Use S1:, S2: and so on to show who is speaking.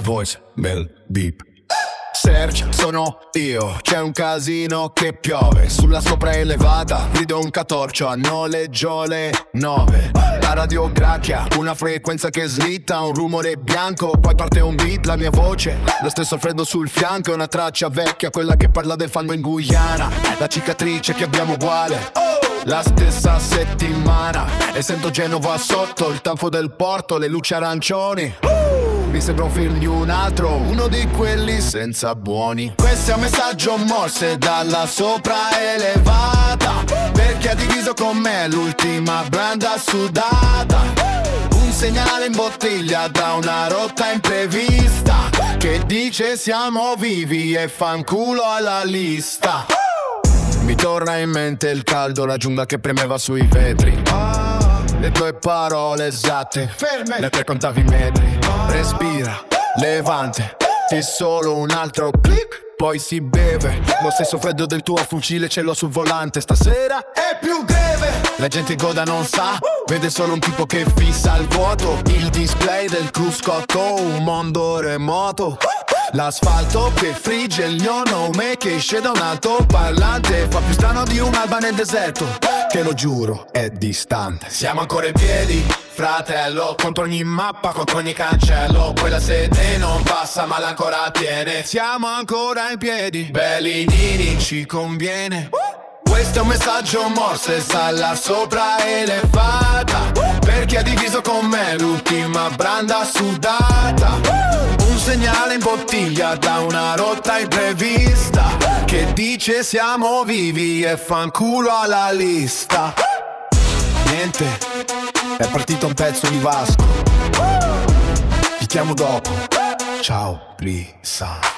S1: voice, bel beep. Serge, sono io, c'è un casino che piove sulla sopraelevata, grido un catorcio a noleggio le 9. La radio gracchia, una frequenza che slitta, un rumore bianco, poi parte un beat, la mia voce, lo stesso freddo sul fianco, è una traccia vecchia, quella che parla del fango in Guyana, la cicatrice che abbiamo uguale, la stessa settimana, e sento Genova sotto, il tanfo del porto, le luci arancioni. Mi sembra un film di un altro, uno di quelli senza buoni. Questo è un messaggio morse dalla sopraelevata, perché ha diviso con me l'ultima branda sudata. Un segnale in bottiglia da una rotta imprevista, che dice siamo vivi e fanculo alla lista. Mi torna in mente il caldo, la giungla che premeva sui vetri, le tue parole esatte, ferme, le 3 contavi metri. Respira, levante, e solo un altro click, poi si beve. Lo stesso freddo del tuo fucile ce l'ho sul volante, stasera è più greve. La gente goda non sa, vede solo un tipo che fissa il vuoto, il display del cruscotto, un mondo remoto. L'asfalto che frigge il mio nome che esce da un altoparlante, fa più strano di un'alba nel deserto, che lo giuro è distante. Siamo ancora in piedi, fratello, contro ogni mappa, contro ogni cancello. Poi la sete non passa ma l'ancora tiene. Siamo ancora in piedi, belli nini, ci conviene. Questo è un messaggio morse dalla sopraelevata, perché ha diviso con me l'ultima branda sudata. Un segnale in bottiglia da una rotta imprevista, che dice siamo vivi e fanculo alla lista. Niente, è partito un pezzo di Vasco. Ti chiamo dopo, ciao Lisa.